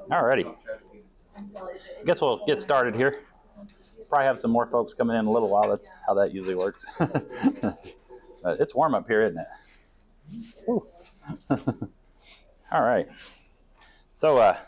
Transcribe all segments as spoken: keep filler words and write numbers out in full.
Alrighty. I guess we'll get started here. Probably have some more folks coming in a little while. That's how that usually works. But it's warm up here, isn't it? All right. So uh,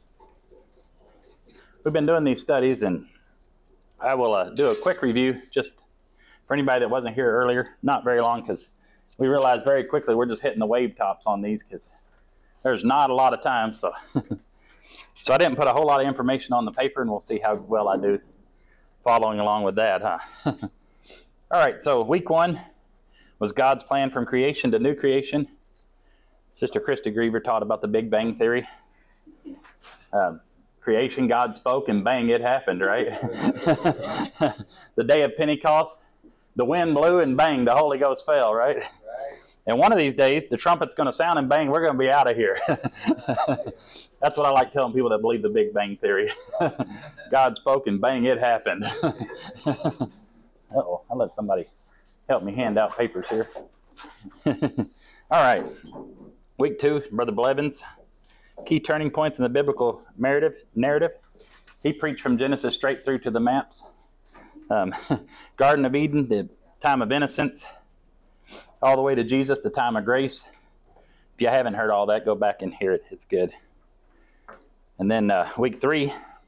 we've been doing these studies, and I will uh, do a quick review just for anybody that wasn't here earlier. Not very long, because we realized very quickly we're just hitting the wave tops on these because there's not a lot of time. So, so I didn't put a whole lot of information on the paper, and we'll see how well I do following along with that, huh? All right, so week one was God's plan from creation to new creation. Sister Christy Griever taught about the Big Bang Theory. Um, creation, God spoke, and bang, it happened, right? The day of Pentecost, the wind blew, and bang, the Holy Ghost fell, right? Right. And one of these days, the trumpet's going to sound, and bang, we're going to be out of here. That's what I like telling people that believe the Big Bang Theory. God spoke, and bang, it happened. Uh-oh, I'll let somebody help me hand out papers here. All right. Week two, Brother Blevins. Key turning points in the biblical narrative. narrative. He preached from Genesis straight through to the maps. Um, Garden of Eden, the time of innocence, all the way to Jesus, the time of grace. If you haven't heard all that, go back and hear it. It's good. And then uh, week three,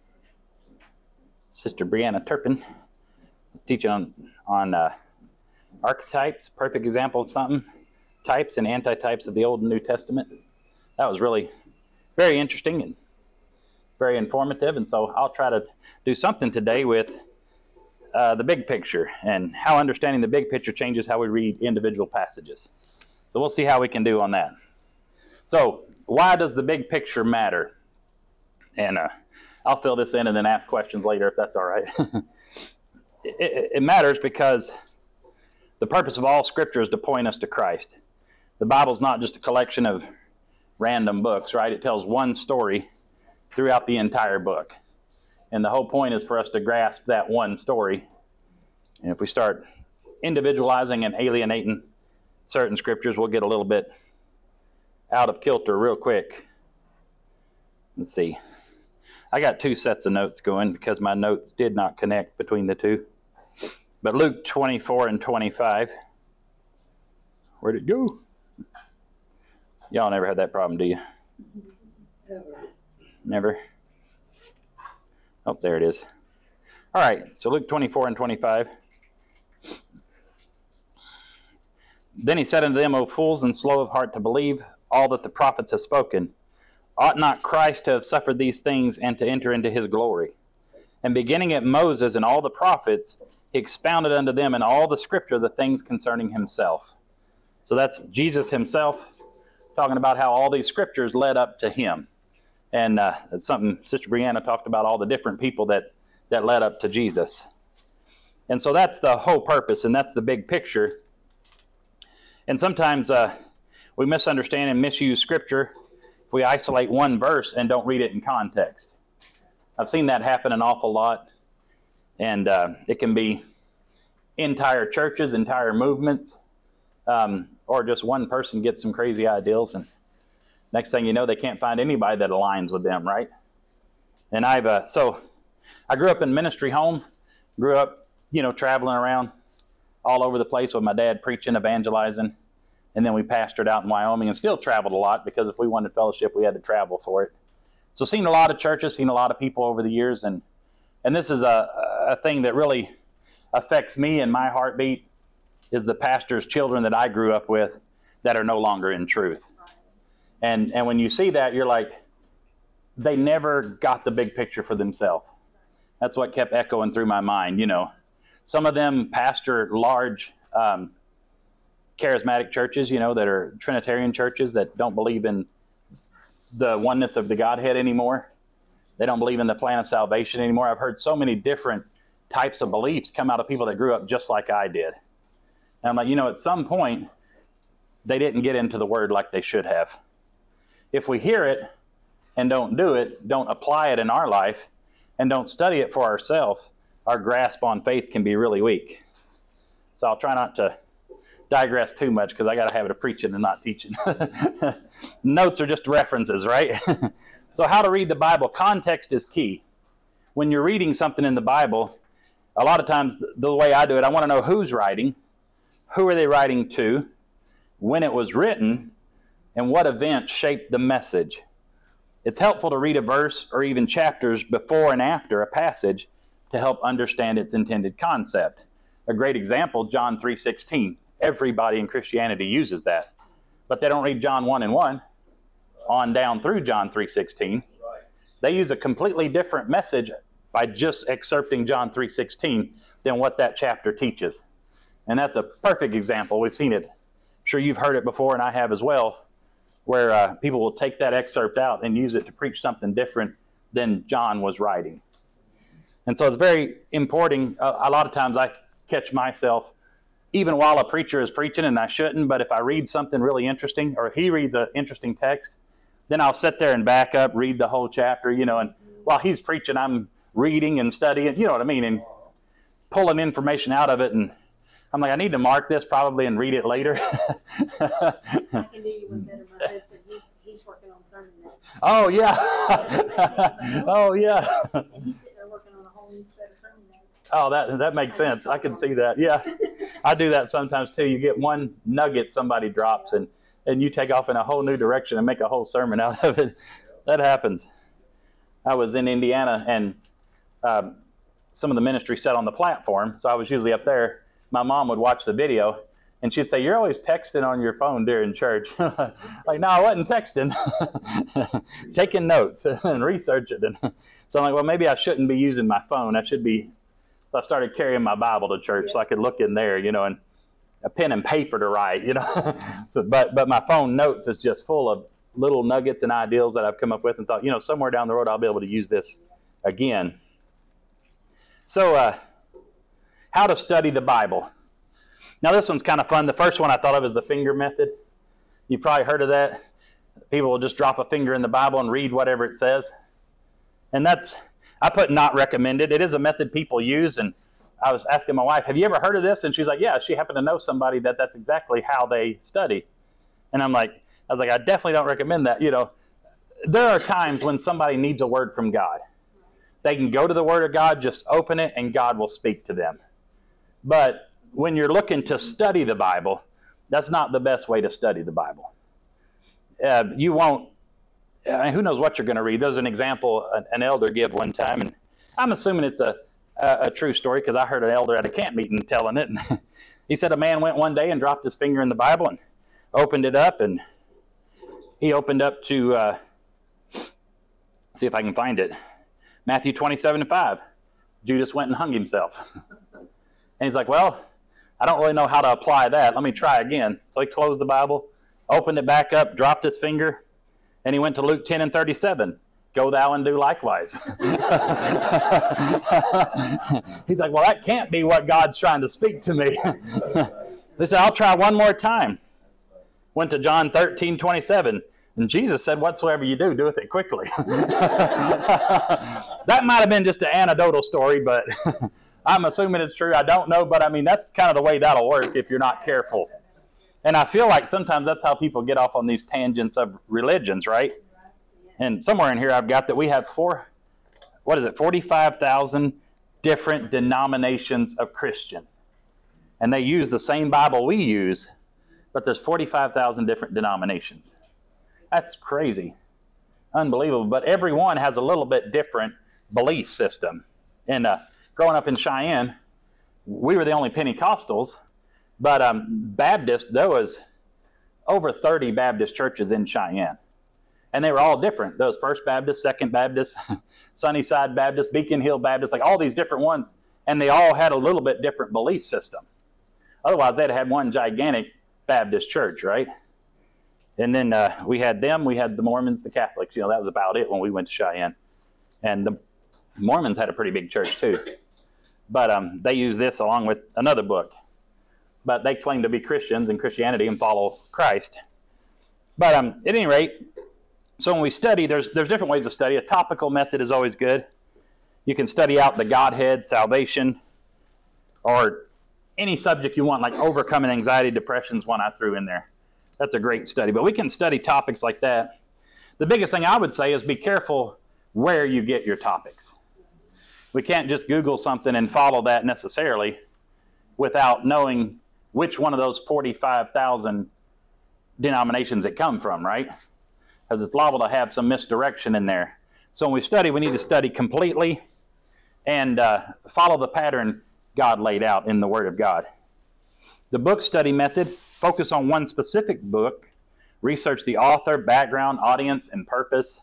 Sister Brianna Turpin was teaching on, on uh, archetypes, perfect example of something, types and antitypes of the Old and New Testament. That was really very interesting and very informative. And so I'll try to do something today with uh, the big picture and how understanding the big picture changes how we read individual passages. So we'll see how we can do on that. So why does the big picture matter? And uh, I'll fill this in and then ask questions later if that's all right. it, it matters because the purpose of all Scripture is to point us to Christ. The Bible's not just a collection of random books, right? It tells one story throughout the entire book. And the whole point is for us to grasp that one story. And if we start individualizing and alienating certain scriptures, we'll get a little bit out of kilter real quick. Let's see. I got two sets of notes going because my notes did not connect between the two. But Luke twenty-four and twenty-five. Where'd it go? Y'all never had that problem, do you? Never. Never? Oh, there it is. All right, so Luke twenty-four and twenty-five. Then he said unto them, O fools, and slow of heart to believe all that the prophets have spoken. Ought not Christ to have suffered these things and to enter into his glory? And beginning at Moses and all the prophets, he expounded unto them in all the scripture the things concerning himself. So that's Jesus himself talking about how all these scriptures led up to him. And uh, that's something Sister Brianna talked about, all the different people that, that led up to Jesus. And so that's the whole purpose, and that's the big picture. And sometimes uh, we misunderstand and misuse Scripture if we isolate one verse and don't read it in context. I've seen that happen an awful lot. And uh, it can be entire churches, entire movements, um, or just one person gets some crazy ideals, and next thing you know, they can't find anybody that aligns with them, right? And I've uh, so I grew up in ministry home, grew up, you know, traveling around all over the place with my dad preaching, evangelizing, and then we pastored out in Wyoming and still traveled a lot because if we wanted fellowship, we had to travel for it. So seen a lot of churches, seen a lot of people over the years, and and this is a, a thing that really affects me and my heartbeat is the pastor's children that I grew up with that are no longer in truth. And and when you see that, you're like, they never got the big picture for themselves. That's what kept echoing through my mind, you know. Some of them pastor large um, charismatic churches, you know, that are Trinitarian churches that don't believe in the oneness of the Godhead anymore. They don't believe in the plan of salvation anymore. I've heard so many different types of beliefs come out of people that grew up just like I did. And I'm like, you know, at some point, they didn't get into the Word like they should have. If we hear it and don't do it, don't apply it in our life, and don't study it for ourselves, our grasp on faith can be really weak. So I'll try not to digress too much because I got to have it of preaching and not teaching. Notes are just references, right? So how to read the Bible? Context is key. When you're reading something in the Bible, a lot of times the, the way I do it, I want to know who's writing, who are they writing to, when it was written, and what event shaped the message. It's helpful to read a verse or even chapters before and after a passage to help understand its intended concept. A great example, John three sixteen. Everybody in Christianity uses that. But they don't read John one and one on down through John three sixteen. They use a completely different message by just excerpting John three sixteen than what that chapter teaches. And that's a perfect example. We've seen it. I'm sure you've heard it before, and I have as well, where uh, people will take that excerpt out and use it to preach something different than John was writing. And so it's very important. Uh, a lot of times I catch myself, even while a preacher is preaching, and I shouldn't, but if I read something really interesting, or he reads an interesting text, then I'll sit there and back up, read the whole chapter, you know, and while he's preaching, I'm reading and studying, you know what I mean, and pulling information out of it, and I'm like, I need to mark this probably and read it later. I can do you one better. My husband, he's, he's working on sermon notes. Oh, yeah. Oh, yeah. And he's sitting there working on a whole new set of sermon notes. Oh, that that makes sense. I can see that. Yeah. I do that sometimes too. You get one nugget somebody drops, and, and you take off in a whole new direction and make a whole sermon out of it. That happens. I was in Indiana, and um, some of the ministry sat on the platform, so I was usually up there. My mom would watch the video, and she'd say, "You're always texting on your phone during church." Like, no, I wasn't texting. Taking notes and researching. And so I'm like, well, maybe I shouldn't be using my phone. I should be. So I started carrying my Bible to church so I could look in there, you know, and a pen and paper to write, you know. so, but but my phone notes is just full of little nuggets and ideals that I've come up with and thought, you know, somewhere down the road I'll be able to use this again. So, uh, how to study the Bible. Now, this one's kind of fun. The first one I thought of is the finger method. You've probably heard of that. People will just drop a finger in the Bible and read whatever it says. And that's, I put not recommended. It is a method people use. And I was asking my wife, have you ever heard of this? And she's like, yeah, she happened to know somebody that that's exactly how they study. And I'm like, I was like, I definitely don't recommend that. You know, there are times when somebody needs a word from God. They can go to the Word of God, just open it, and God will speak to them. But when you're looking to study the Bible, that's not the best way to study the Bible. Uh, you won't, I mean, who knows what you're going to read. There's an example an, an elder gave one time, and I'm assuming it's a, a, a true story because I heard an elder at a camp meeting telling it. And he said a man went one day and dropped his finger in the Bible and opened it up, and he opened up to, uh, see if I can find it, Matthew twenty-seven and five. Judas went and hung himself. And he's like, well, I don't really know how to apply that. Let me try again. So he closed the Bible, opened it back up, dropped his finger, and he went to Luke ten and thirty-seven. Go thou and do likewise. He's like, well, that can't be what God's trying to speak to me. He said, I'll try one more time. Went to John thirteen twenty-seven. And Jesus said, whatsoever you do, doeth it quickly. That might have been just an anecdotal story, but I'm assuming it's true. I don't know, but I mean, that's kind of the way that'll work if you're not careful. And I feel like sometimes that's how people get off on these tangents of religions, right? And somewhere in here I've got that we have four, what is it, forty-five thousand different denominations of Christian. And they use the same Bible we use, but there's forty-five thousand different denominations. That's crazy. Unbelievable. But every one has a little bit different belief system. And uh, growing up in Cheyenne, we were the only Pentecostals. But um, Baptist, there was over thirty Baptist churches in Cheyenne. And they were all different. There was First Baptist, Second Baptist, Sunnyside Baptist, Beacon Hill Baptist, like all these different ones. And they all had a little bit different belief system. Otherwise, they'd have one gigantic Baptist church, right? And then uh, we had them, we had the Mormons, the Catholics. You know, that was about it when we went to Cheyenne. And the Mormons had a pretty big church too. But um, they use this along with another book. But they claim to be Christians in Christianity and follow Christ. But um, at any rate, so when we study, there's there's different ways to study. A topical method is always good. You can study out the Godhead, salvation, or any subject you want, like overcoming anxiety, depression is one I threw in there. That's a great study. But we can study topics like that. The biggest thing I would say is be careful where you get your topics. We can't just Google something and follow that necessarily without knowing which one of those forty-five thousand denominations it come from, right? Because it's liable to have some misdirection in there. So when we study, we need to study completely and uh, follow the pattern God laid out in the Word of God. The book study method, focus on one specific book, research the author, background, audience, and purpose.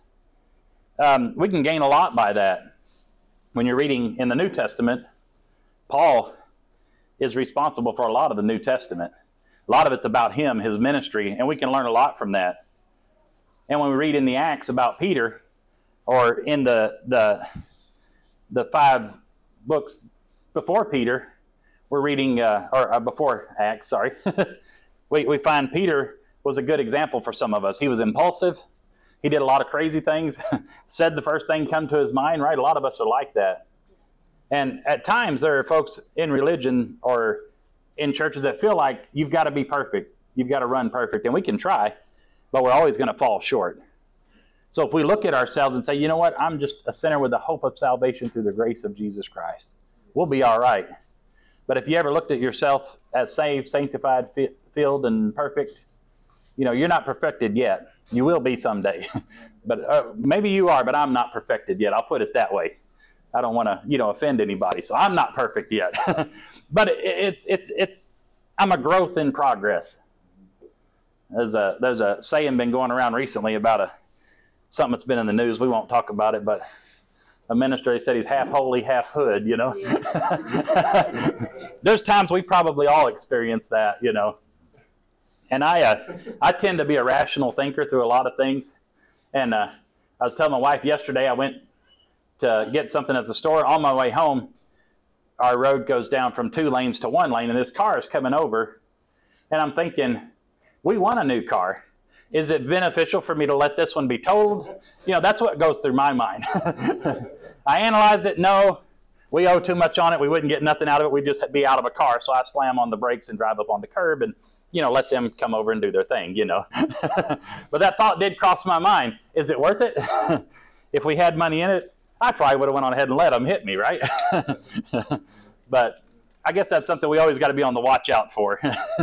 Um, we can gain a lot by that. When you're reading in the New Testament, Paul is responsible for a lot of the New Testament. A lot of it's about him, his ministry, and we can learn a lot from that. And when we read in the Acts about Peter, or in the the the five books before Peter, we're reading, uh, or uh, before Acts, sorry, we, we find Peter was a good example for some of us. He was impulsive. He did a lot of crazy things, said the first thing come to his mind, right? A lot of us are like that. And at times there are folks in religion or in churches that feel like you've got to be perfect. You've got to run perfect. And we can try, but we're always going to fall short. So if we look at ourselves and say, you know what, I'm just a sinner with the hope of salvation through the grace of Jesus Christ, we'll be all right. But if you ever looked at yourself as saved, sanctified, filled, and perfect, you know, you're not perfected yet. You will be someday. But uh, maybe you are, but I'm not perfected yet. I'll put it that way. I don't want to, you know, offend anybody. So I'm not perfect yet. But it, it's, it's, it's, I'm a growth in progress. There's a, there's a saying been going around recently about a, something that's been in the news. We won't talk about it, but a minister, he said he's half holy, half hood, you know. Yeah. There's times we probably all experience that, you know. And I uh, I tend to be a rational thinker through a lot of things. And uh, I was telling my wife yesterday, I went to get something at the store. On my way home, our road goes down from two lanes to one lane, and this car is coming over. And I'm thinking, we want a new car. Is it beneficial for me to let this one be totaled? You know, that's what goes through my mind. I analyzed it. No, we owe too much on it. We wouldn't get nothing out of it. We'd just be out of a car. So I slam on the brakes and drive up on the curb and, you know, let them come over and do their thing, you know. But that thought did cross my mind. Is it worth it? If we had money in it, I probably would have went on ahead and let them hit me, right? But I guess that's something we always got to be on the watch out for.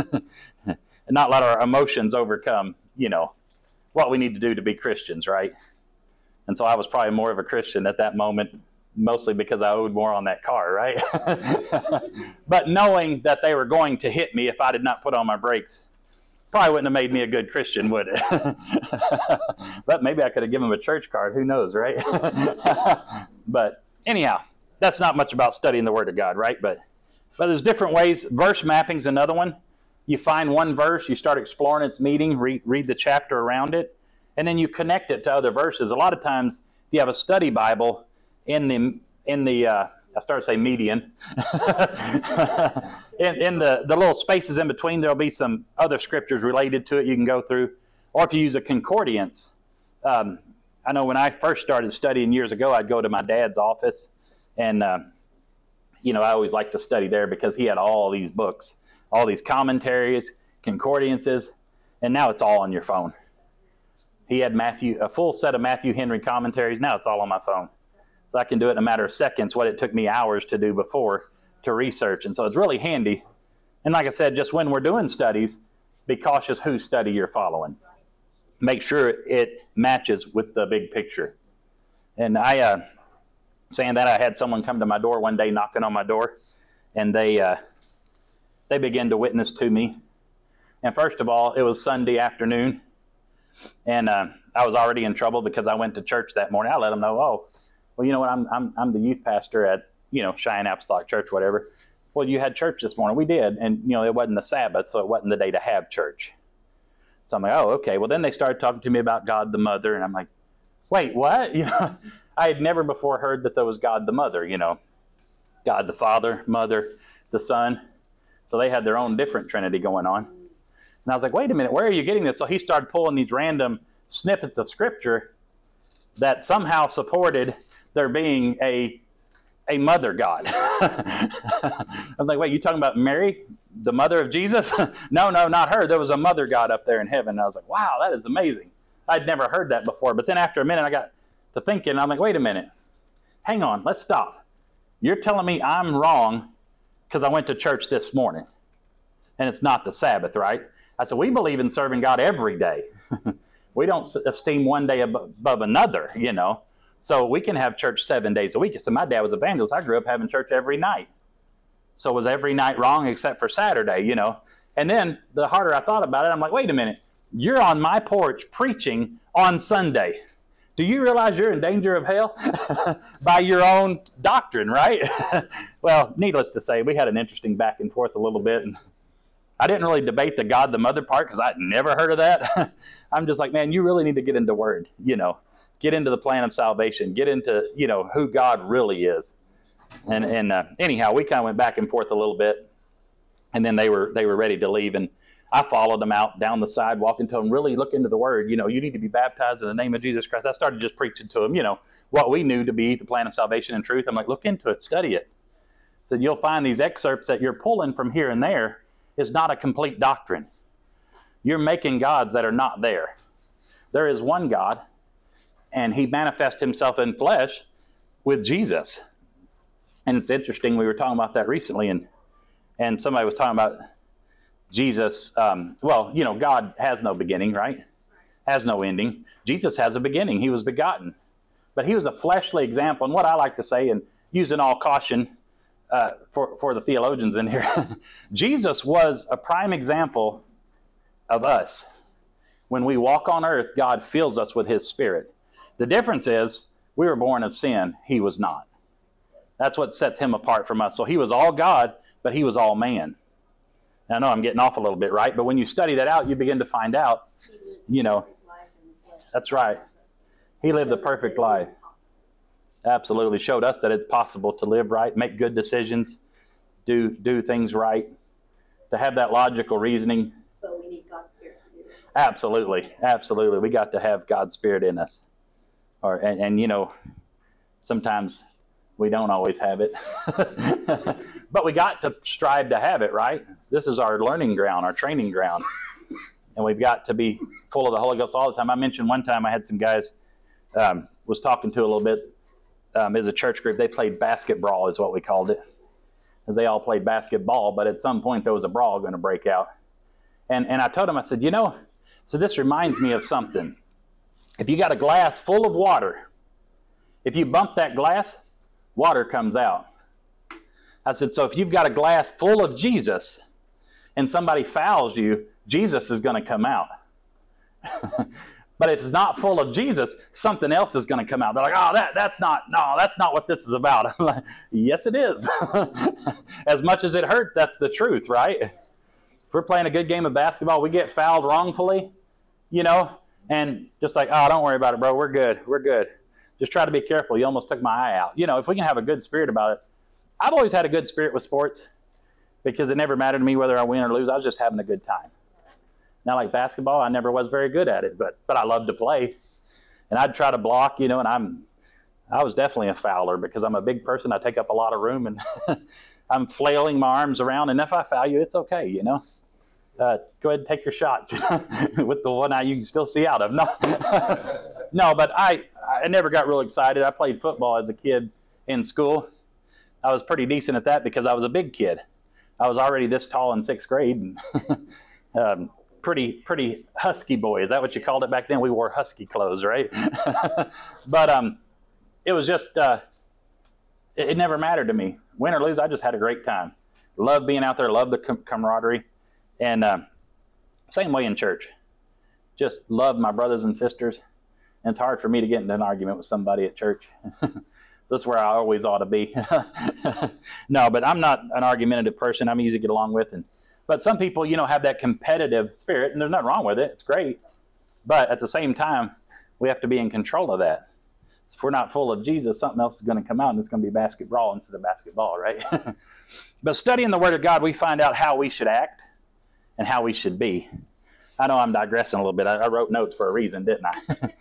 And not let our emotions overcome, you know, what we need to do to be Christians, right? And so I was probably more of a Christian at that moment, mostly because I owed more on that car, right? But knowing that they were going to hit me if I did not put on my brakes, probably wouldn't have made me a good Christian, would it? But maybe I could have given them a church card. Who knows, right? But anyhow, that's not much about studying the Word of God, right? But but there's different ways. Verse mapping's another one. You find one verse, you start exploring its meaning, read, read the chapter around it, and then you connect it to other verses. A lot of times, if you have a study Bible, in the in the uh, I started to say median, in, in the, the little spaces in between, there'll be some other scriptures related to it you can go through. Or if you use a concordance, um, I know when I first started studying years ago, I'd go to my dad's office, and uh, you know I always liked to study there because he had all these books. All these commentaries, concordances, and now it's all on your phone. He had Matthew, a full set of Matthew Henry commentaries. Now it's all on my phone. So I can do it in a matter of seconds, what it took me hours to do before to research. And so it's really handy. And like I said, just when we're doing studies, be cautious whose study you're following. Make sure it matches with the big picture. And I, uh, saying that, I had someone come to my door one day, knocking on my door, and they... Uh, They began to witness to me. And first of all, it was Sunday afternoon. And uh, I was already in trouble because I went to church that morning. I let them know, oh, well, you know what, I'm I'm I'm the youth pastor at, you know, Cheyenne Apostolic Church, whatever. Well, you had church this morning. We did. And, you know, it wasn't the Sabbath, so it wasn't the day to have church. So I'm like, oh, okay. Well, then they started talking to me about God the Mother. And I'm like, wait, what? You know, I had never before heard that there was God the Mother, you know, God the Father, Mother, the Son. So they had their own different Trinity going on. And I was like, wait a minute, where are you getting this? So he started pulling these random snippets of Scripture that somehow supported there being a a mother God. I'm like, wait, you talking about Mary, the mother of Jesus? No, no, not her. There was a mother God up there in heaven. And I was like, wow, that is amazing. I'd never heard that before. But then after a minute, I got to thinking, I'm like, wait a minute. Hang on, let's stop. You're telling me I'm wrong because I went to church this morning and it's not the Sabbath, right? I said, we believe in serving God every day. We don't esteem one day above another, you know. So we can have church seven days a week. So my dad was evangelist. I grew up having church every night. So was every night wrong except for Saturday, you know? And then the harder I thought about it, I'm like, wait a minute. You're on my porch preaching on Sunday. Do you realize you're in danger of hell by your own doctrine, right? Well, needless to say, we had an interesting back and forth a little bit. And I didn't really debate the God the Mother part because I'd never heard of that. I'm just like, man, you really need to get into Word, you know. Get into the plan of salvation. Get into, you know, who God really is. And and uh, anyhow, we kind of went back and forth a little bit. And then they were they were ready to leave. And I followed them out down the sidewalk and told them, really look into the Word. You know, you need to be baptized in the name of Jesus Christ. I started just preaching to them, you know, what we knew to be the plan of salvation and truth. I'm like, look into it, study it. So you'll find these excerpts that you're pulling from here and there is not a complete doctrine. You're making gods that are not there. There is one God, and he manifests himself in flesh with Jesus. And it's interesting, we were talking about that recently, and and somebody was talking about Jesus, um, well, you know, God has no beginning, right? Has no ending. Jesus has a beginning. He was begotten. But he was a fleshly example. And what I like to say, and using all caution uh, for, for the theologians in here, Jesus was a prime example of us. When we walk on earth, God fills us with his Spirit. The difference is we were born of sin. He was not. That's what sets him apart from us. So he was all God, but he was all man. I know I'm getting off a little bit, right? But when you study that out, you begin to find out, you know, that's right. He lived the perfect life. Absolutely. Showed us that it's possible to live right, make good decisions, do do things right, to have that logical reasoning. But we need God's Spirit to do it. Absolutely. Absolutely. We got to have God's Spirit in us. Or and, and you know, sometimes we don't always have it. But we got to strive to have it, right? This is our learning ground, our training ground. And we've got to be full of the Holy Ghost all the time. I mentioned one time I had some guys, um, was talking to a little bit, um, as a church group. They played basketball is what we called it. Because they all played basketball, but at some point there was a brawl going to break out. And and I told them, I said, you know, so this reminds me of something. If you got a glass full of water, if you bump that glass, water comes out. I said, so if you've got a glass full of Jesus and somebody fouls you, Jesus is going to come out. But if it's not full of Jesus, something else is going to come out. They're like, oh, that that's not, no, that's not what this is about. I'm like, yes, it is. As much as it hurt, that's the truth, right? If we're playing a good game of basketball, we get fouled wrongfully, you know, and just like, oh, don't worry about it, bro. We're good. We're good. Just try to be careful. You almost took my eye out. You know, if we can have a good spirit about it. I've always had a good spirit with sports because it never mattered to me whether I win or lose. I was just having a good time. Now, like basketball, I never was very good at it, but but I loved to play. And I'd try to block, you know, and I'm I was definitely a fouler because I'm a big person. I take up a lot of room, and I'm flailing my arms around. And if I foul you, it's okay, you know. Uh, go ahead and take your shots with the one eye you can still see out of. No, no, but I I never got real excited. I played football as a kid in school. I was pretty decent at that because I was a big kid. I was already this tall in sixth grade. And um, pretty pretty husky boy. Is that what you called it back then? We wore husky clothes, right? But um, it was just, uh, it, it never mattered to me. Win or lose, I just had a great time. Loved being out there, loved the com- camaraderie. And uh, same way in church. Just loved my brothers and sisters. And it's hard for me to get into an argument with somebody at church. So that's where I always ought to be. No, but I'm not an argumentative person. I'm easy to get along with. And but some people, you know, have that competitive spirit, and there's nothing wrong with it. It's great. But at the same time, we have to be in control of that. If we're not full of Jesus, something else is going to come out, and it's going to be basketball instead of basketball, right? But studying the Word of God, we find out how we should act and how we should be. I know I'm digressing a little bit. I, I wrote notes for a reason, didn't I?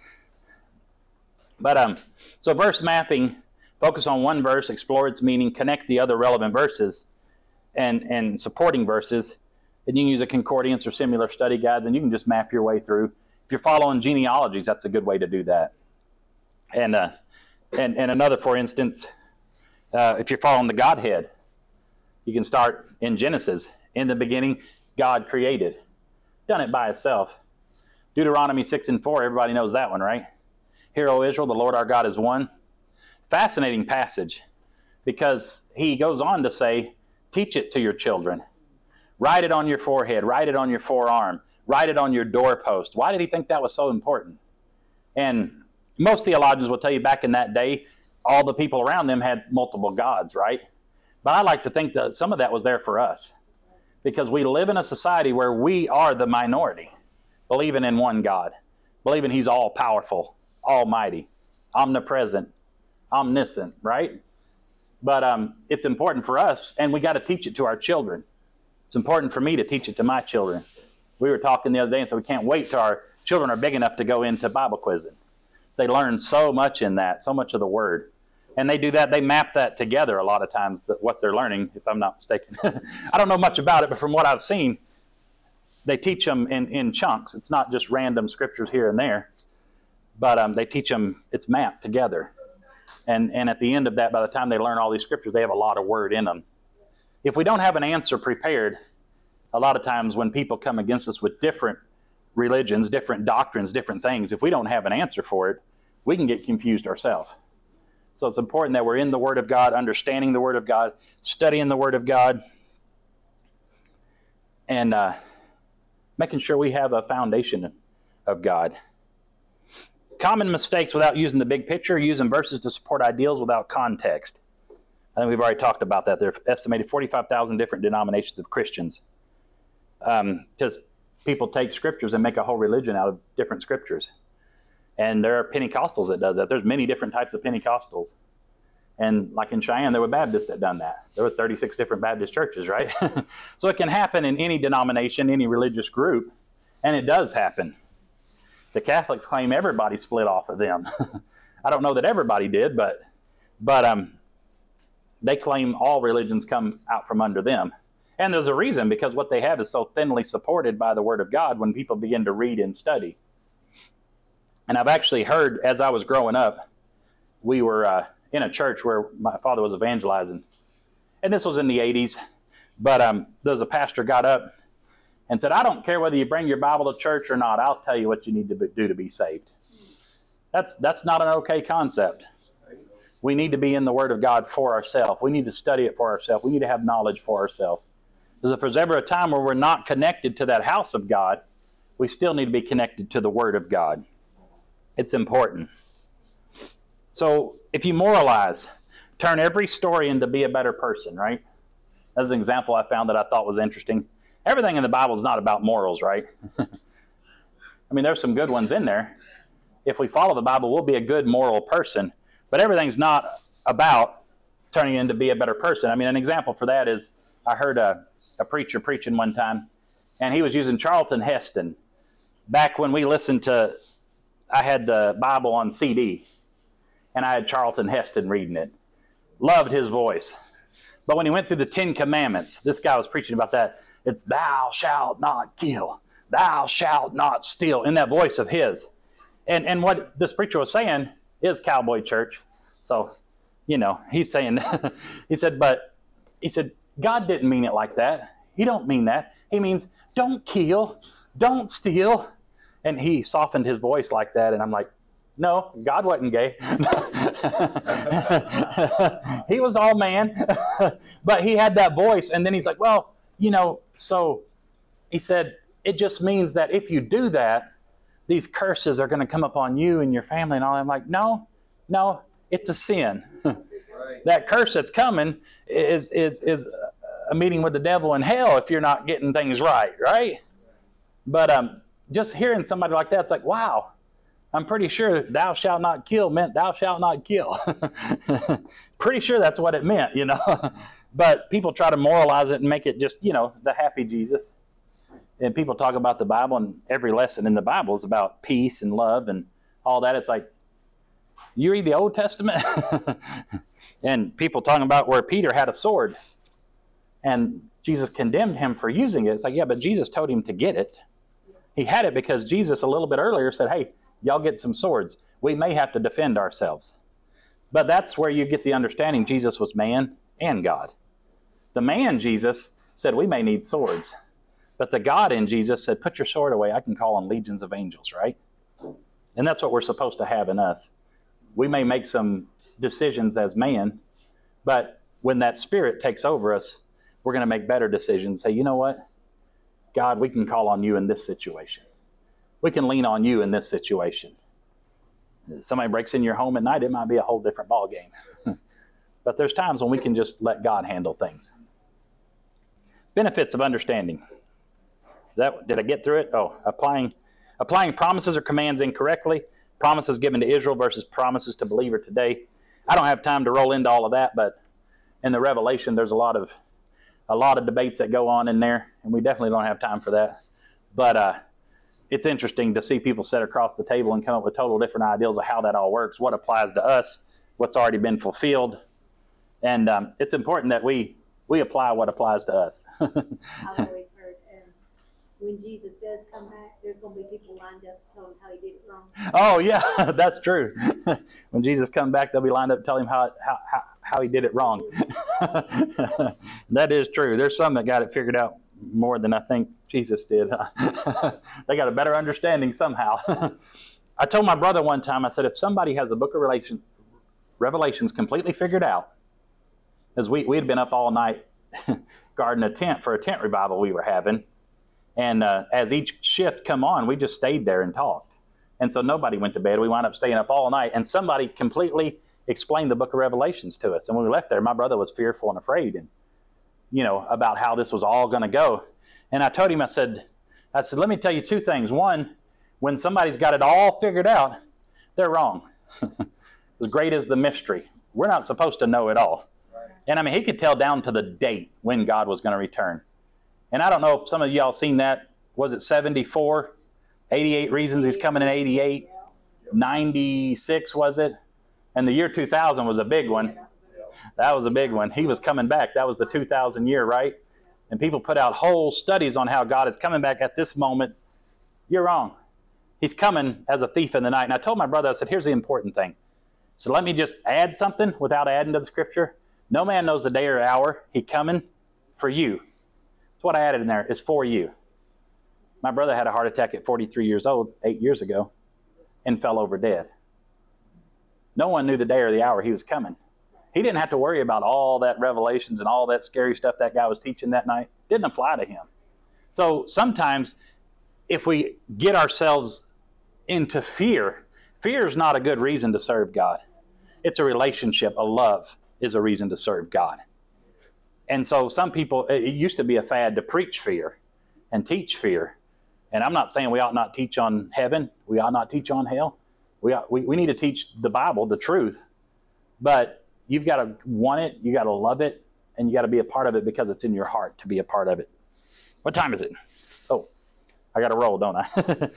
But um, so verse mapping, focus on one verse, explore its meaning, connect the other relevant verses and, and supporting verses. And you can use a concordance or similar study guides, and you can just map your way through. If you're following genealogies, that's a good way to do that. And uh, and, and another, for instance, uh, if you're following the Godhead, you can start in Genesis. In the beginning, God created. Done it by itself. Deuteronomy six and four, everybody knows that one, right? Hear, O Israel, the Lord our God is one. Fascinating passage, because he goes on to say, teach it to your children. Write it on your forehead. Write it on your forearm. Write it on your doorpost. Why did he think that was so important? And most theologians will tell you back in that day, all the people around them had multiple gods, right? But I like to think that some of that was there for us, because we live in a society where we are the minority, believing in one God, believing he's all-powerful, almighty, omnipresent, omniscient, right? But um, it's important for us, and we got to teach it to our children. It's important for me to teach it to my children. We were talking the other day and said we can't wait till our children are big enough to go into Bible quizzing. They learn so much in that, so much of the Word. And they do that, they map that together a lot of times, that what they're learning, if I'm not mistaken. I don't know much about it, but from what I've seen, they teach them in, in chunks. It's not just random scriptures here and there, but um, they teach them, it's mapped together. And, and at the end of that, by the time they learn all these scriptures, they have a lot of Word in them. If we don't have an answer prepared, a lot of times when people come against us with different religions, different doctrines, different things, if we don't have an answer for it, we can get confused ourselves. So it's important that we're in the Word of God, understanding the Word of God, studying the Word of God, and uh, making sure we have a foundation of God. Common mistakes without using the big picture, using verses to support ideals without context. I think we've already talked about that. There are estimated forty-five thousand different denominations of Christians. Because um, people take scriptures and make a whole religion out of different scriptures. And there are Pentecostals that does that. There's many different types of Pentecostals. And like in Cheyenne, there were Baptists that done that. There were thirty-six different Baptist churches, right? So it can happen in any denomination, any religious group. And it does happen. The Catholics claim everybody split off of them. I don't know that everybody did, but but um, they claim all religions come out from under them. And there's a reason, because what they have is so thinly supported by the Word of God when people begin to read and study. And I've actually heard, as I was growing up, we were uh, in a church where my father was evangelizing. And this was in the eighties. But um, there was a pastor got up and said, I don't care whether you bring your Bible to church or not. I'll tell you what you need to do to be saved. That's that's not an okay concept. We need to be in the Word of God for ourselves. We need to study it for ourselves. We need to have knowledge for ourselves. Because if there's ever a time where we're not connected to that house of God, we still need to be connected to the Word of God. It's important. So if you moralize, turn every story into be a better person, right? As an example I found that I thought was interesting. Everything in the Bible is not about morals, right? I mean, there's some good ones in there. If we follow the Bible, we'll be a good moral person. But everything's not about turning into be a better person. I mean, an example for that is I heard a, a preacher preaching one time, and he was using Charlton Heston. Back when we listened to, I had the Bible on C D, and I had Charlton Heston reading it. Loved his voice. But when he went through the Ten Commandments, this guy was preaching about that. It's thou shalt not kill. Thou shalt not steal, in that voice of his. And and what this preacher was saying is cowboy church. So, you know, he's saying, he said, but he said, God didn't mean it like that. He don't mean that. He means don't kill, don't steal. And he softened his voice like that. And I'm like, no, God wasn't gay. He was all man. But he had that voice. And then he's like, well, you know, so he said, it just means that if you do that, these curses are going to come upon you and your family and all. I'm like, no, no, it's a sin. Right. That curse that's coming is is is a meeting with the devil in hell if you're not getting things right, right? But um, just hearing somebody like that, it's like, wow, I'm pretty sure thou shalt not kill meant thou shalt not kill. Pretty sure that's what it meant, you know. But people try to moralize it and make it just, you know, the happy Jesus. And people talk about the Bible, and every lesson in the Bible is about peace and love and all that. It's like, you read the Old Testament, and people talking about where Peter had a sword, and Jesus condemned him for using it. It's like, yeah, but Jesus told him to get it. He had it because Jesus a little bit earlier said, hey, y'all get some swords. We may have to defend ourselves. But that's where you get the understanding Jesus was man and God. The man, Jesus, said we may need swords. But the God in Jesus said, put your sword away. I can call on legions of angels, right? And that's what we're supposed to have in us. We may make some decisions as man, but when that Spirit takes over us, we're going to make better decisions. Say, you know what? God, we can call on you in this situation. We can lean on you in this situation. Somebody breaks in your home at night, it might be a whole different ball game. But there's times when we can just let God handle things. Benefits of understanding. That, did I get through it? Oh, applying applying promises or commands incorrectly. Promises given to Israel versus promises to believer today. I don't have time to roll into all of that, but in the Revelation, there's a lot of a lot of debates that go on in there, and we definitely don't have time for that. But uh, it's interesting to see people sit across the table and come up with total different ideas of how that all works, what applies to us, what's already been fulfilled. And um, it's important that we, we apply what applies to us. I've always heard um, when Jesus does come back, there's going to be people lined up to tell him how he did it wrong. Oh, yeah, that's true. When Jesus comes back, they'll be lined up to tell him how, how, how, how he did it wrong. That is true. There's some that got it figured out more than I think Jesus did. They got a better understanding somehow. I told my brother one time, I said, if somebody has a book of Revelation, Revelations completely figured out, as we, we had been up all night guarding a tent for a tent revival we were having, and uh, as each shift come on, we just stayed there and talked. And so nobody went to bed. We wound up staying up all night, and somebody completely explained the book of Revelations to us. And when we left there, my brother was fearful and afraid, and you know, about how this was all going to go. And I told him, I said, I said, let me tell you two things. One, when somebody's got it all figured out, they're wrong. As great as the mystery, we're not supposed to know it all. And I mean, he could tell down to the date when God was going to return. And I don't know if some of y'all seen that. Was it seventy-four? eighty-eight reasons he's coming in eighty-eight? ninety-six was it? And the year two thousand was a big one. That was a big one. He was coming back. That was the two thousand year, right? And people put out whole studies on how God is coming back at this moment. You're wrong. He's coming as a thief in the night. And I told my brother, I said, here's the important thing. So let me just add something without adding to the scripture. No man knows the day or hour. He coming for you. That's what I added in there. It's for you. My brother had a heart attack at forty-three years old, eight years ago, and fell over dead. No one knew the day or the hour he was coming. He didn't have to worry about all that revelations and all that scary stuff that guy was teaching that night. Didn't apply to him. So sometimes if we get ourselves into fear, fear is not a good reason to serve God. It's a relationship. A love is a reason to serve God. And so some people, it used to be a fad to preach fear and teach fear. And I'm not saying we ought not teach on heaven. We ought not teach on hell. We, ought, we, we need to teach the Bible, the truth. But you've got to want it, you got to love it, and you got to be a part of it because it's in your heart to be a part of it. What time is it? Oh, I got to roll, don't I?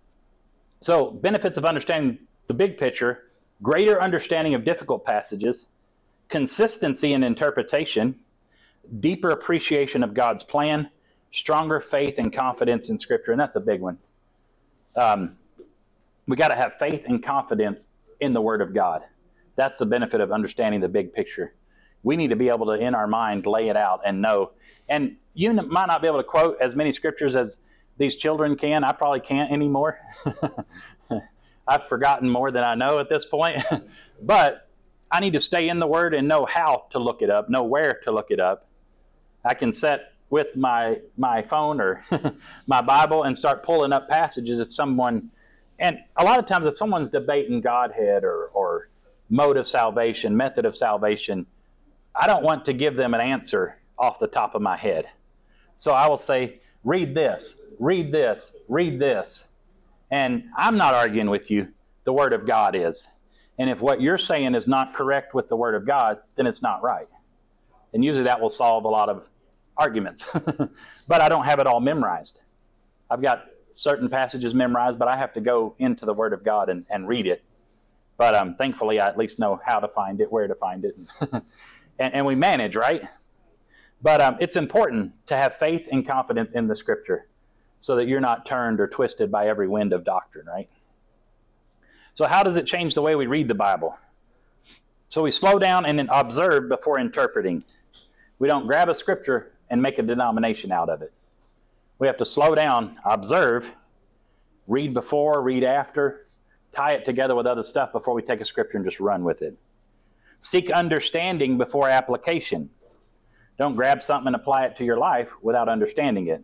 So, benefits of understanding the big picture: greater understanding of difficult passages, consistency in interpretation, deeper appreciation of God's plan, stronger faith and confidence in Scripture, and that's a big one. Um, we got to have faith and confidence in the Word of God. That's the benefit of understanding the big picture. We need to be able to, in our mind, lay it out and know. And you might not be able to quote as many scriptures as these children can. I probably can't anymore. I've forgotten more than I know at this point. But I need to stay in the Word and know how to look it up, know where to look it up. I can sit with my my phone or my Bible and start pulling up passages if someone, and a lot of times if someone's debating Godhead or, or mode of salvation, method of salvation, I don't want to give them an answer off the top of my head. So I will say, read this, read this, read this. And I'm not arguing with you. The Word of God is. And if what you're saying is not correct with the Word of God, then it's not right. And usually that will solve a lot of arguments. But I don't have it all memorized. I've got certain passages memorized, but I have to go into the Word of God and, and read it. But um, thankfully, I at least know how to find it, where to find it. and, and we manage, right? But um, it's important to have faith and confidence in the Scripture. so that you're not turned or twisted by every wind of doctrine, right? So how does it change the way we read the Bible? So we slow down and observe before interpreting. We don't grab a scripture and make a denomination out of it. We have to slow down, observe, read before, read after, tie it together with other stuff before we take a scripture and just run with it. Seek understanding before application. Don't grab something and apply it to your life without understanding it.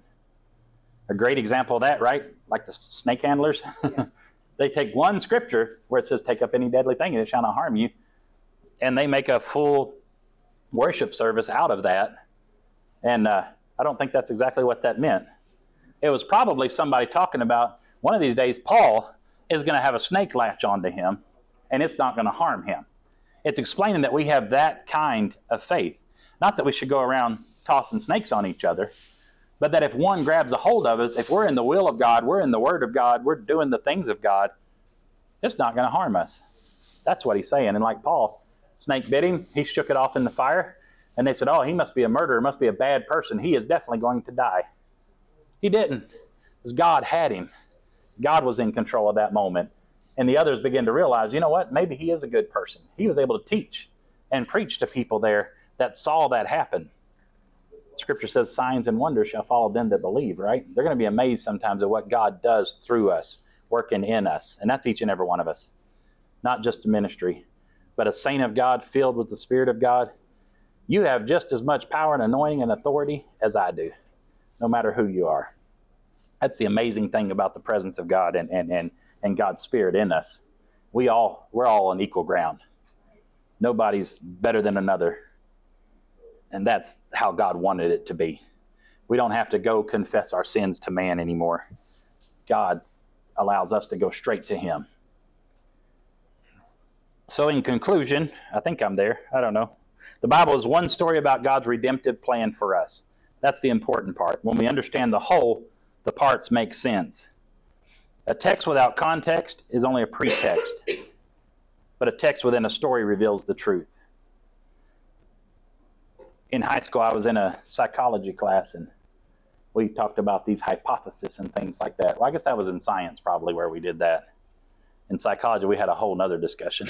A great example of that, right? Like the snake handlers. Yeah. They take one scripture where it says, take up any deadly thing and it shall not harm you. And they make a full worship service out of that. And uh, I don't think that's exactly what that meant. It was probably somebody talking about, one of these days, Paul is going to have a snake latch onto him, and it's not going to harm him. It's explaining that we have that kind of faith. Not that we should go around tossing snakes on each other, but that if one grabs a hold of us, if we're in the will of God, we're in the Word of God, we're doing the things of God, it's not going to harm us. That's what he's saying. And like Paul, snake bit him, he shook it off in the fire, and they said, oh, he must be a murderer, must be a bad person. He is definitely going to die. He didn't, because God had him. God was in control of that moment. And the others began to realize, you know what, maybe he is a good person. He was able to teach and preach to people there that saw that happen. Scripture says signs and wonders shall follow them that believe, right? They're going to be amazed sometimes at what God does through us, working in us. And that's each and every one of us. Not just a ministry, but a saint of God filled with the Spirit of God. You have just as much power and anointing and authority as I do, no matter who you are. That's the amazing thing about the presence of God and, and, and, and God's Spirit in us. We all, we're all on equal ground. Nobody's better than another. And that's how God wanted it to be. We don't have to go confess our sins to man anymore. God allows us to go straight to him. So in conclusion, I think I'm there. I don't know. The Bible is one story about God's redemptive plan for us. That's the important part. When we understand the whole, the parts make sense. A text without context is only a pretext. But a text within a story reveals the truth. In high school, I was in a psychology class, and we talked about these hypotheses and things like that. Well, I guess that was in science probably where we did that. In psychology, we had a whole nother discussion.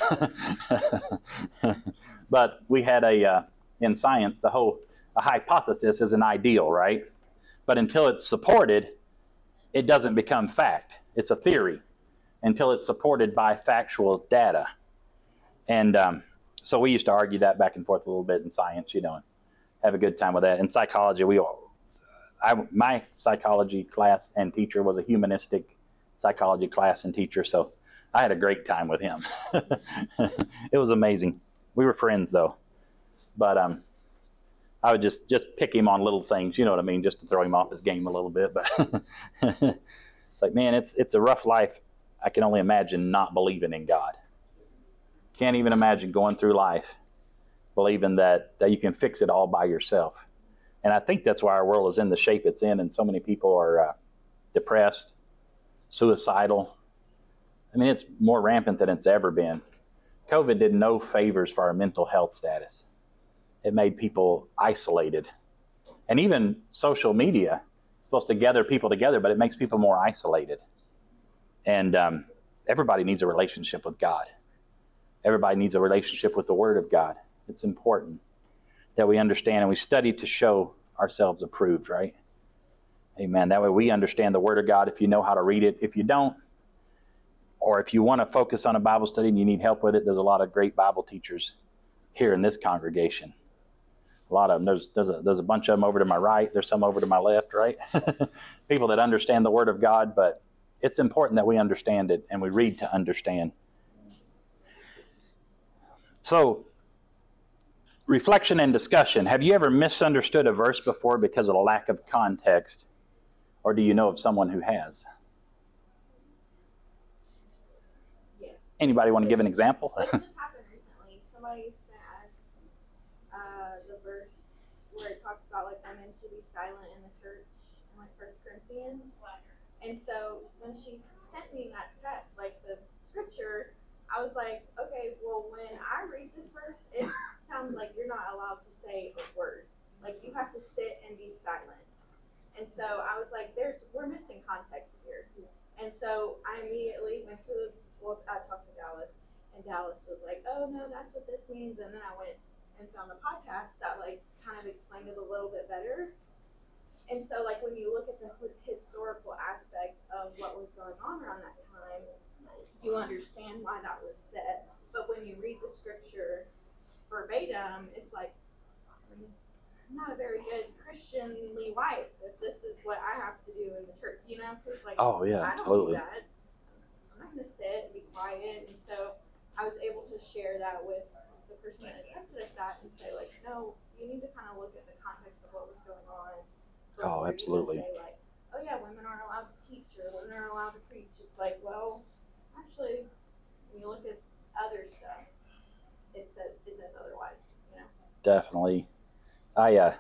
But we had a, uh, in science, the whole, a hypothesis is an ideal, right? But until it's supported, it doesn't become fact. It's a theory until it's supported by factual data. And um, so we used to argue that back and forth a little bit in science, you know, and have a good time with that. In psychology, we all, I, my psychology class and teacher was a humanistic psychology class and teacher, so I had a great time with him. It was amazing. We were friends, though. But um, I would just, just pick him on little things, you know what I mean, just to throw him off his game a little bit. But it's like, man, it's it's a rough life. I can only imagine not believing in God. Can't even imagine going through life believing that, that you can fix it all by yourself. And I think that's why our world is in the shape it's in, and so many people are uh, depressed, suicidal. I mean, it's more rampant than it's ever been. COVID did no favors for our mental health status. It made people isolated. And even social media is supposed to gather people together, but it makes people more isolated. And um, everybody needs a relationship with God. Everybody needs a relationship with the Word of God. It's important that we understand and we study to show ourselves approved, right? Amen. That way we understand the Word of God if you know how to read it. If you don't, or if you want to focus on a Bible study and you need help with it, there's a lot of great Bible teachers here in this congregation. A lot of them. There's there's a, there's a bunch of them over to my right. There's some over to my left, right? People that understand the Word of God, but it's important that we understand it and we read to understand. So, reflection and discussion. Have you ever misunderstood a verse before because of a lack of context? Or do you know of someone who has? Yes. Anybody want to give an example? This just happened recently. Somebody sent us uh, the verse where it talks about like women should be silent in the church in like First Corinthians. And so when she sent me that text, like the scripture, I was like, okay, well, when I read this verse, it sounds like you're not allowed to say a word. Like you have to sit and be silent. And so I was like, there's, we're missing context here. And so I immediately went to, well, I talked to Dallas, and Dallas was like, oh no, that's what this means. And then I went and found the podcast that like kind of explained it a little bit better. And so like when you look at the historical aspect of what was going on around that time, you understand why that was said. But when you read the scripture verbatim, it's like, I'm not a very good Christianly wife if this is what I have to do in the church, you know? Because like, Oh, yeah, I don't totally. do that. I'm not going to sit and be quiet. And so I was able to share that with the person that texted us that and say like, no, you need to kind of look at the context of what was going on. Oh, absolutely. You just say like, oh yeah, women aren't allowed to teach or women aren't allowed to preach. It's like, well, actually, when you look at other stuff, it says it says otherwise, you know. Definitely. I uh,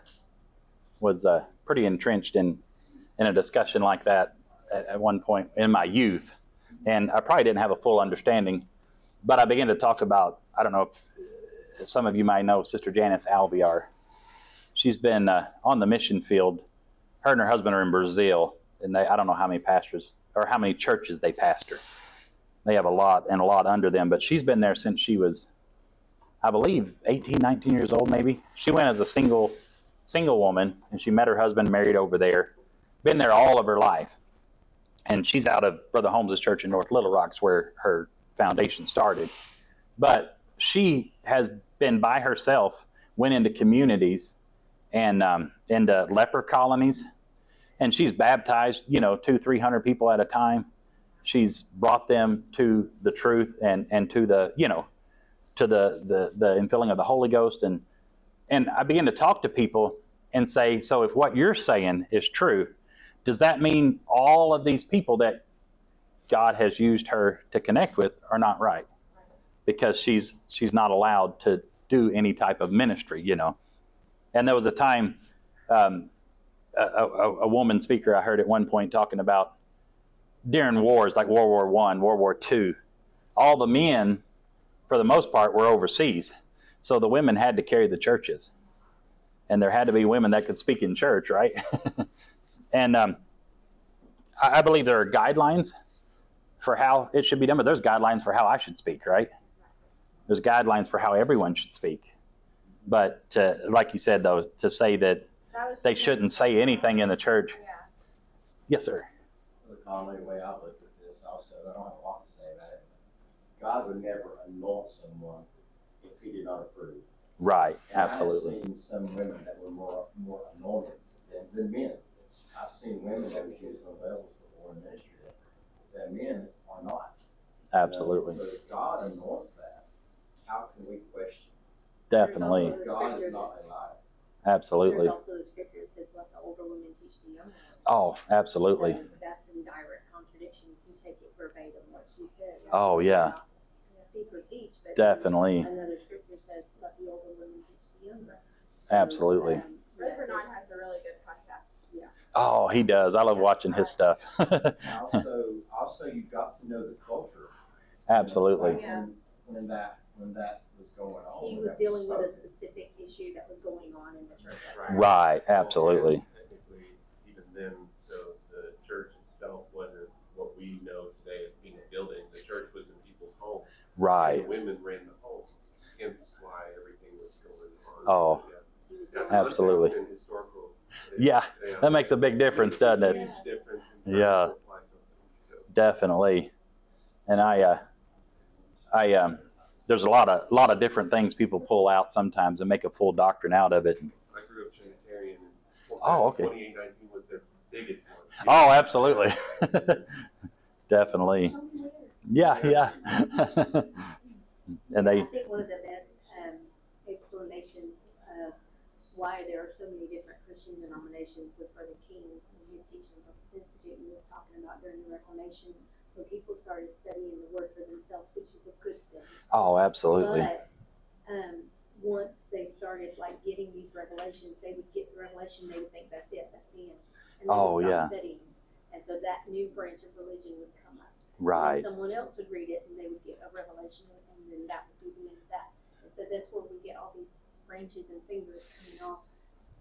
was uh, pretty entrenched in, in a discussion like that at, at one point in my youth, and I probably didn't have a full understanding, but I began to talk about, I don't know if, if some of you might know Sister Janice Alviar. She's been uh, on the mission field. Her and her husband are in Brazil, and they, I don't know how many pastors or how many churches they pastor. They have a lot and a lot under them, but she's been there since she was, I believe, eighteen, nineteen years old maybe. She went as a single single woman, and she met her husband, married over there, been there all of her life. And she's out of Brother Holmes' church in North Little Rocks where her foundation started. But she has been by herself, went into communities and um, into leper colonies, and she's baptized, you know, two, three hundred people at a time. She's brought them to the truth and, and to the, you know, to the, the, the infilling of the Holy Ghost. And, and I began to talk to people and say, so if what you're saying is true, does that mean all of these people that God has used her to connect with are not right? Because she's she's not allowed to do any type of ministry, you know. And there was a time, um, a, a, a woman speaker I heard at one point talking about during wars like World War One, World War Two, all the men, for the most part, were overseas. So the women had to carry the churches. And there had to be women that could speak in church, right? and um, I, I believe there are guidelines for how it should be done, but there's guidelines for how I should speak, right? There's guidelines for how everyone should speak. But to, like you said, though, to say that they shouldn't say anything in the church. Yeah. Yes, sir. The commonly way I look at this also, I don't have a lot to say about it. God would never anoint someone if he did not approve. Right, and absolutely. I have seen some women that were more more anointed than, than men. I've seen women that was used on levels before in ministry that, that men are not. Absolutely. You know? So if God anoints that, how can we question? Definitely. God is not a liar. Absolutely. There's also the scripture that says, let the older women teach the younger women. Oh, absolutely. So that's in direct contradiction. If you take it verbatim, what she said. Oh, yeah. Not to speak or teach, but definitely. Another scripture says, let the older women teach the younger. So, Absolutely. Um, Brother yeah, Bernard there's- has a really good podcast. Yeah. Oh, he does. I love watching his stuff. also, also you've got to know the culture. Absolutely. You know, when, when that when that was going on. He when was that dealing with a spoken. specific issue that was going on in the church. Right, absolutely. Technically, even then, so the church itself wasn't what we know today as being a building. The church was in people's homes. Right. And the women ran the home. Hence why everything was going on. Oh, yeah. Yeah, absolutely. context and historical, Yeah, that makes a big difference, doesn't it? Huge difference in trying Yeah. to apply something. So. Definitely. And I, uh, I, um, there's a lot of, lot of different things people pull out sometimes and make a full doctrine out of it. I grew up Trinitarian. And Oh, okay. twenty-eight nineteen was their biggest one. Oh, absolutely. Definitely. Yeah, yeah. And they. I think one of the best um, explanations of why there are so many different Christian denominations was Brother King when he was teaching at the Institute, and he was talking about during the Reformation when people started studying the Word for themselves, which is a good thing. Oh, absolutely. But um, once they started like getting these revelations, they would get the revelation, they would think that's it, that's the end, and they Oh, would stop yeah. studying, and so that new branch of religion would come up. Right. And someone else would read it and they would get a revelation, and then that would be the end of that. And so that's where we get all these branches and fingers coming off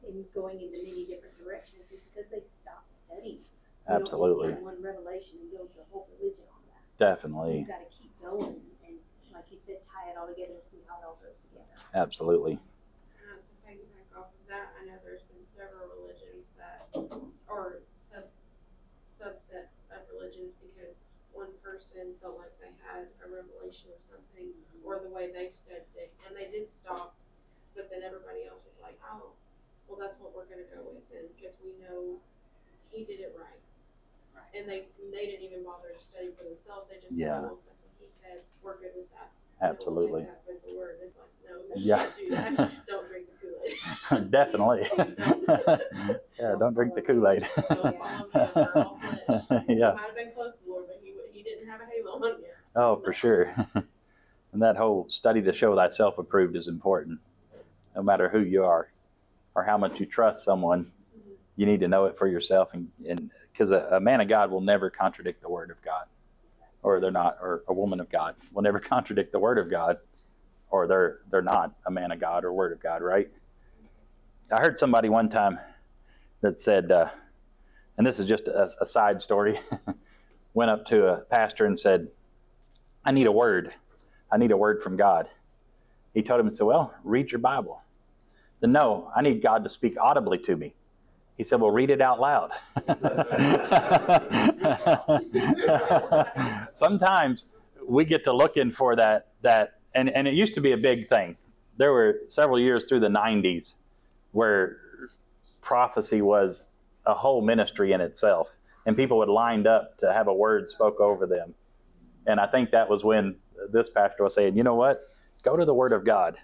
in going into many different directions is because they stopped studying. Absolutely. You don't just get one revelation and build a whole religion on that. Definitely. You've got to keep going and, like you said, tie it all together and see how it all goes together. Absolutely. Um, to piggyback off of that, I know there's been several religions that, or sub subsets of religions, because one person felt like they had a revelation of something, or the way they studied it, and they did stop, but then everybody else was like, oh, well, that's what we're going to go with, and because we know he did it right. And they they didn't even bother to study for themselves. They just Yeah. said, well, that's what he said. We're good with that. Absolutely. You know, we'll take that as the word. It's like, no, you Yeah. can't do that. Don't drink the Kool-Aid. Definitely. Yeah, don't drink the Kool-Aid. Don't follow him. We're all flesh. He Yeah. might have been close to the Lord, but he he didn't have a halo on yet. Oh, for sure. And that whole study to show thyself approved is important. No matter who you are or how much you trust someone, you need to know it for yourself. And and because a, a man of God will never contradict the word of God, or they're not, or a woman of God will never contradict the word of God, or they're they're not a man of God or word of God, right? I heard somebody one time that said, uh, and this is just a, a side story, went up to a pastor and said, I need a word. I need a word from God. He told him, he said, well, read your Bible. Then, no, I need God to speak audibly to me. He said, well, read it out loud. Sometimes we get to looking for that, that and, and it used to be a big thing. There were several years through the nineties where prophecy was a whole ministry in itself, and people would lined up to have a word spoke over them. And I think that was when this pastor was saying, you know what? Go to the Word of God.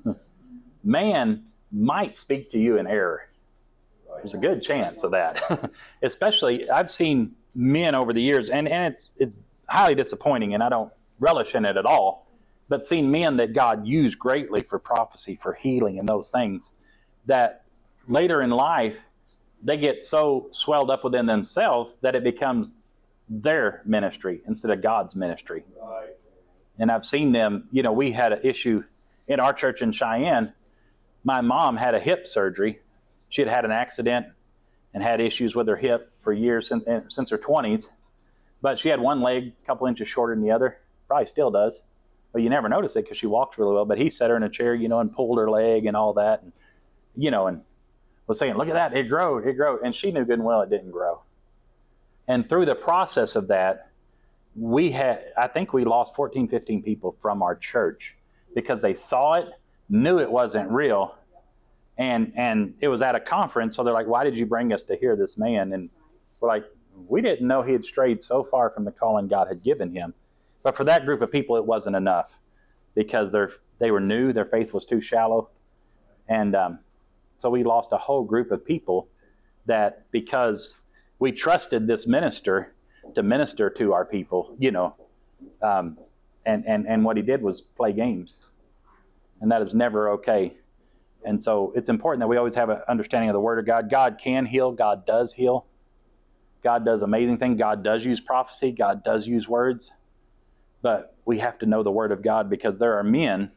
Man might speak to you in error. There's a good chance of that. Especially, I've seen men over the years, and, and it's it's highly disappointing, and I don't relish in it at all, but seen men that God used greatly for prophecy, for healing, and those things, that later in life, they get so swelled up within themselves that it becomes their ministry instead of God's ministry. Right. And I've seen them, you know, we had an issue in our church in Cheyenne. My mom had a hip surgery. She had had an accident and had issues with her hip for years since, since her twenties. But she had one leg a couple inches shorter than the other. Probably still does. But you never notice it because she walks really well. But he set her in a chair, you know, and pulled her leg and all that. And, you know, and was saying, look at that, it grew, it grew. And she knew good and well it didn't grow. And through the process of that, we had, I think we lost fourteen, fifteen people from our church because they saw it, knew it wasn't real, and and it was at a conference. So they're like, why did you bring us to hear this man? And we're like, we didn't know he had strayed so far from the calling God had given him. But for that group of people, it wasn't enough because they're, they were new, their faith was too shallow. And um, so we lost a whole group of people that because we trusted this minister to minister to our people, you know, um, and, and, and what he did was play games. And that is never okay. And so it's important that we always have an understanding of the Word of God. God can heal. God does heal. God does amazing things. God does use prophecy. God does use words. But we have to know the Word of God because there are men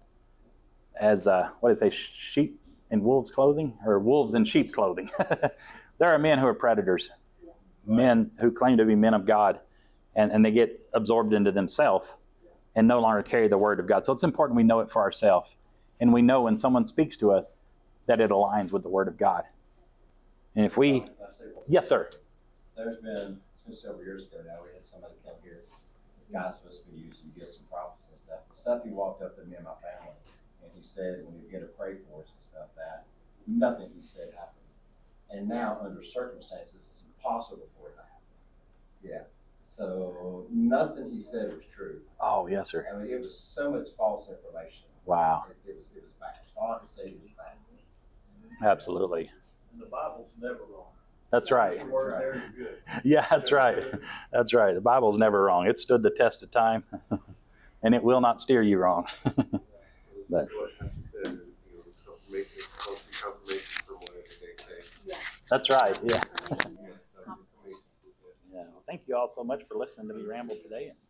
as, uh, what did it say, sheep in wolves' clothing? Or wolves in sheep clothing. There are men who are predators. Men who claim to be men of God. And, and they get absorbed into themselves and no longer carry the Word of God. So it's important we know it for ourselves. And we know when someone speaks to us that it aligns with the Word of God. And if we... Yes, sir. There's been, it's been several years ago now, we had somebody come here. This guy's supposed to be used to get some prophecy and stuff. The stuff he walked up to me and my family, and he said when he began to pray for us and stuff, that nothing he said happened. And now, under circumstances, it's impossible for it to happen. Yeah. So nothing he said was true. Oh, yes, sir. I mean, it was so much false information. Wow. It, it was it was bad. All I can say is bad. Absolutely. And the Bible's never wrong. That's right. The word there is good. Yeah, that's right. That's right. The Bible's never wrong. It stood the test of time, and it will not steer you wrong. But what she said is, you know, confirmation, it's supposed to be confirmation from whatever they say. Yeah. that's right. Yeah. Yeah. Yeah. Well, thank you all so much for listening to me ramble today. And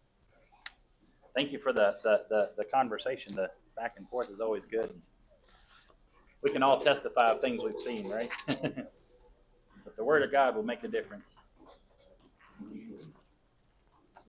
thank you for the, the, the, the conversation. The back and forth is always good. we can all testify of things we've seen, right? But the Word of God will make a difference.